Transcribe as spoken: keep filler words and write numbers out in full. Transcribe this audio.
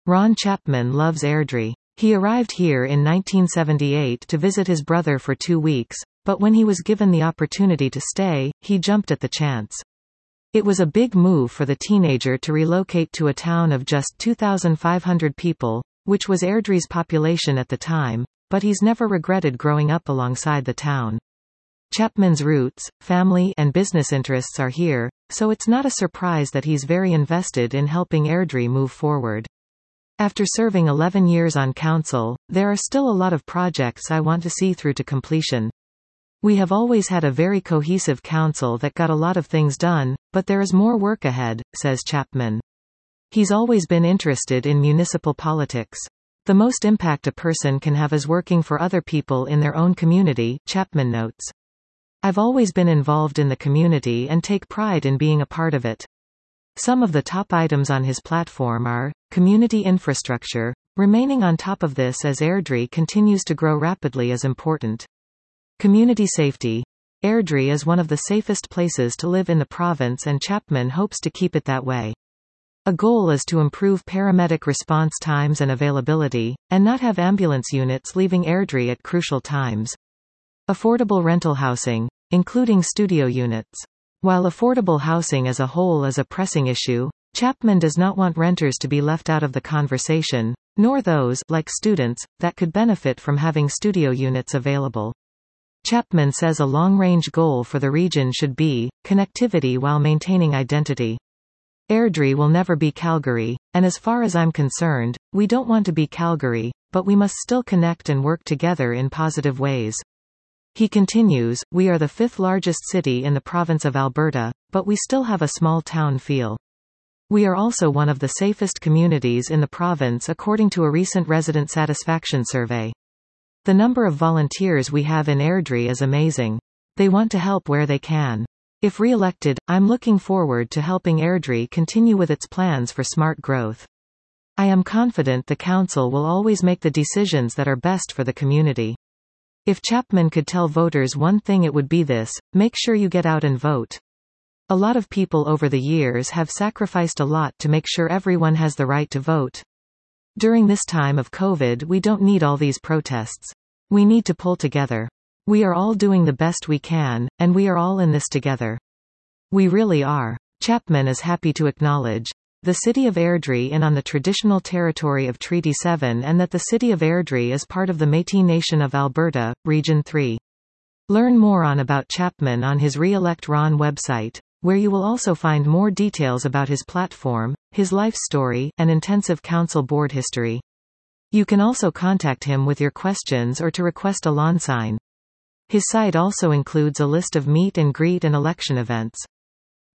Ron Chapman loves Airdrie. He arrived here in nineteen seventy-eight to visit his brother for two weeks, but when he was given the opportunity to stay, he jumped at the chance. It was a big move for the teenager to relocate to a town of just two thousand five hundred people, which was Airdrie's population at the time, but he's never regretted growing up alongside the town. Chapman's roots, family and business interests are here, so it's not a surprise that he's very invested in helping Airdrie move forward. After serving eleven years on council, there are still a lot of projects I want to see through to completion. We have always had a very cohesive council that got a lot of things done, but there is more work ahead, says Chapman. He's always been interested in municipal politics. The most impact a person can have is working for other people in their own community, Chapman notes. I've always been involved in the community and take pride in being a part of it. Some of the top items on his platform are community infrastructure. Remaining on top of this as Airdrie continues to grow rapidly is important. Community safety. Airdrie is one of the safest places to live in the province and Chapman hopes to keep it that way. A goal is to improve paramedic response times and availability, and not have ambulance units leaving Airdrie at crucial times. Affordable rental housing, including studio units. While affordable housing as a whole is a pressing issue, Chapman does not want renters to be left out of the conversation, nor those, like students, that could benefit from having studio units available. Chapman says a long-range goal for the region should be connectivity while maintaining identity. Airdrie will never be Calgary, and as far as I'm concerned, we don't want to be Calgary, but we must still connect and work together in positive ways. He continues, we are the fifth largest city in the province of Alberta, but we still have a small town feel. We are also one of the safest communities in the province according to a recent resident satisfaction survey. The number of volunteers we have in Airdrie is amazing. They want to help where they can. If re-elected, I'm looking forward to helping Airdrie continue with its plans for smart growth. I am confident the council will always make the decisions that are best for the community. If Chapman could tell voters one thing it would be this: make sure you get out and vote. A lot of people over the years have sacrificed a lot to make sure everyone has the right to vote. During this time of COVID we don't need all these protests. We need to pull together. We are all doing the best we can, and we are all in this together. We really are. Chapman is happy to acknowledge the city of Airdrie in on the traditional territory of Treaty seven and that the city of Airdrie is part of the Métis Nation of Alberta, Region three. Learn more on about Chapman on his Re-elect Ron website, where you will also find more details about his platform, his life story, and intensive council board history. You can also contact him with your questions or to request a lawn sign. His site also includes a list of meet and greet and election events.